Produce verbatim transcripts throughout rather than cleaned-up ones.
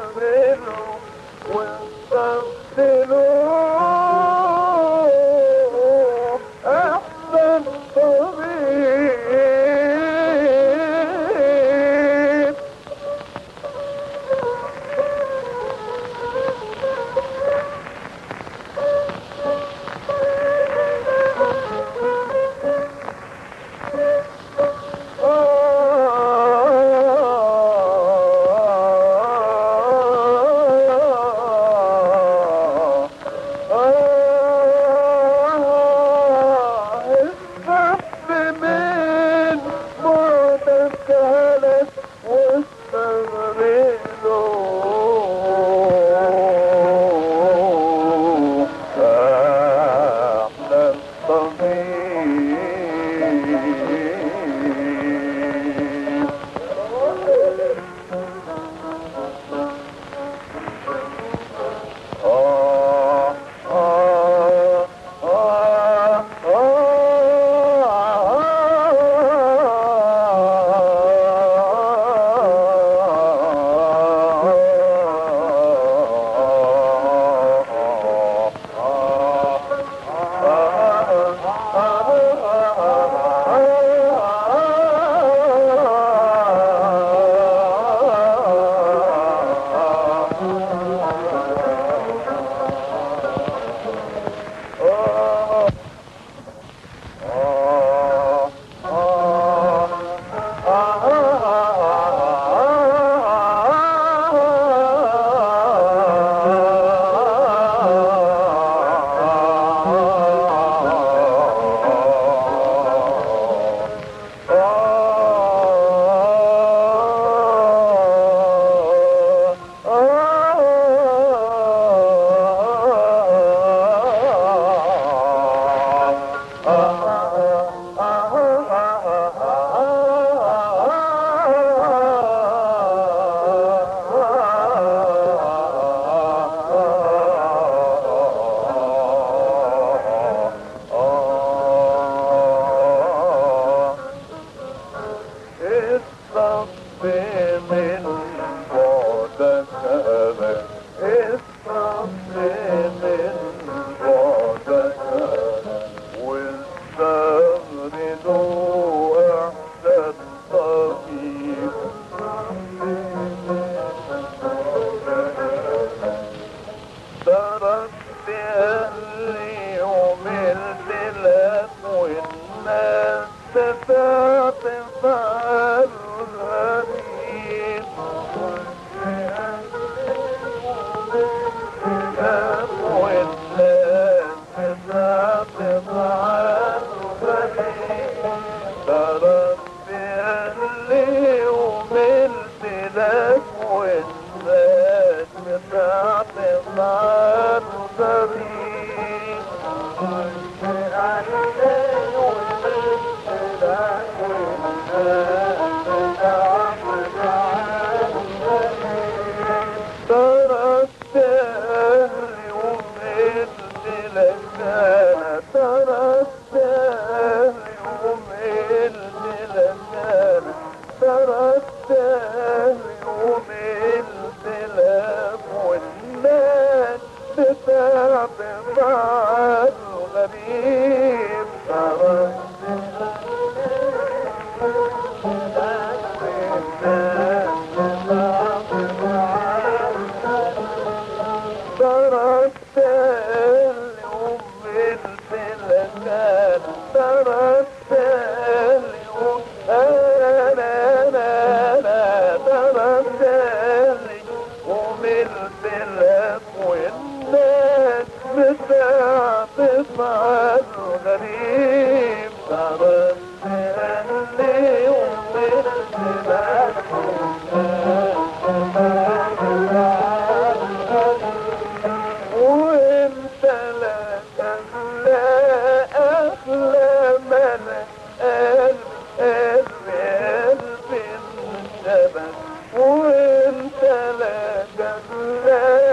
واستغفروا واستغفروا أحسن طبيب.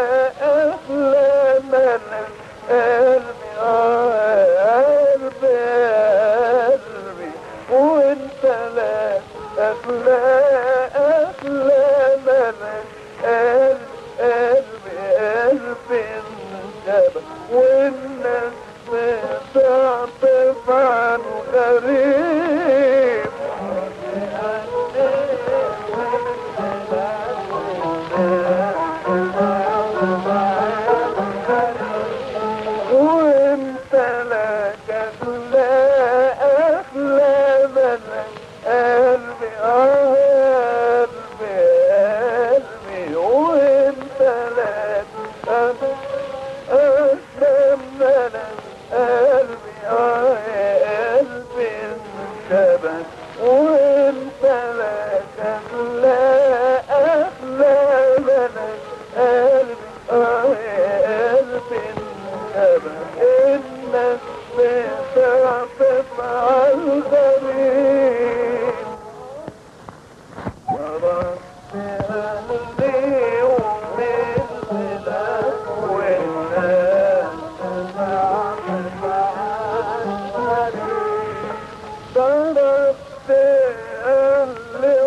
قلبي والناس بتعطف عن غريب وانت لك اغلى اغلى من قلبي اه قلبي قلبي وانت لك اغلى من قلبي اه قلبي انشبك وانت لك اغلى اغلى من قلبي اه قلبي الناس بتعطف على الغريب يا رب قلبي ومثلك والناس بتعطف على الغريب ضربت قلبي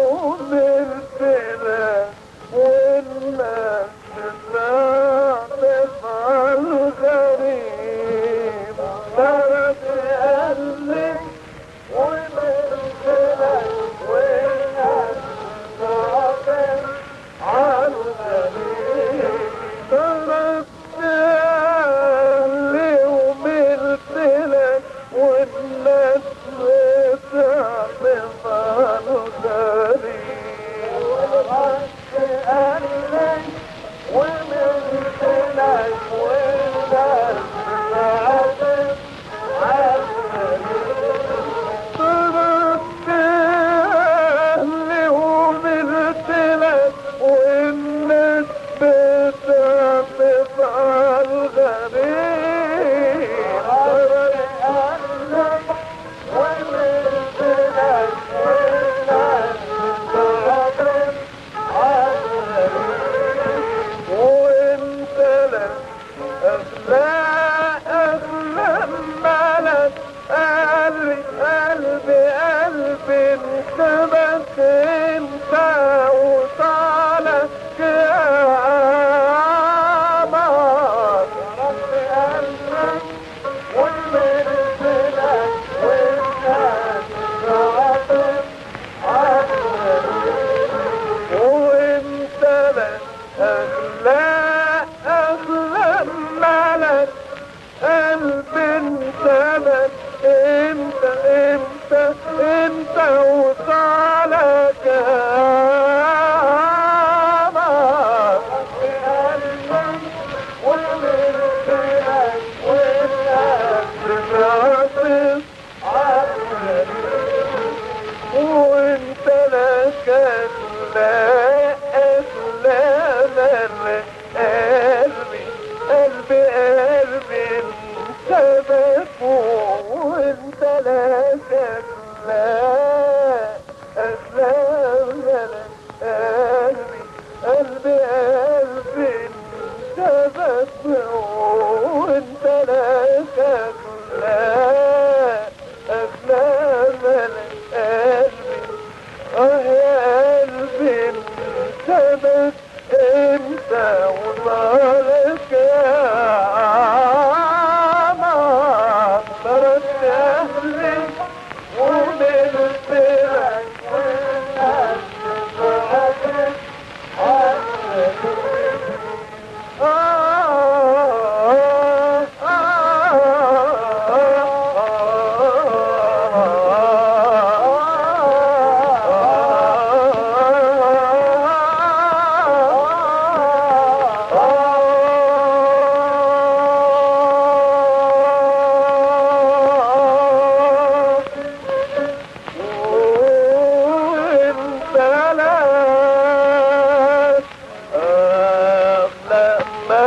ومثلك والناس بتعطف على الغريب ضربت قلبي ومثلك والناس بتعطف على الغريب ضربت قلبي ومثلك والناس بتعطف على الغريب ضربت قلبي ومثلك والناس بتعطف على الغريب ضربت قلبي ومثلك والناس بتعطف على الغريب ضربت قلبي ومثلك والناس بتعطف على الغريب وانت لك اغلى اغلى ملك قلبي قلبي قلبي انتبك انت وطالك يا عمر رب قلبك ومثلك والناس بتعطف على الغريب وانت لك اغلى اغلى ملك قلبي انتبك انت انت انت وطالك يا عمر بقلبك ومثلك والناس بتعطف على الغريب وانت لك اغلى اغلى من قلبي قلبي قلبي انتبك وانت لك اغلى اغلى من قلبي قلبي قلبي انتبك وانت لك اغلى اغلى من قلبي اه يا قلبي انتبك انت وطالك يا عمر ضربت اهلي ومثلك والناس بتعطف على الغريب وانت لك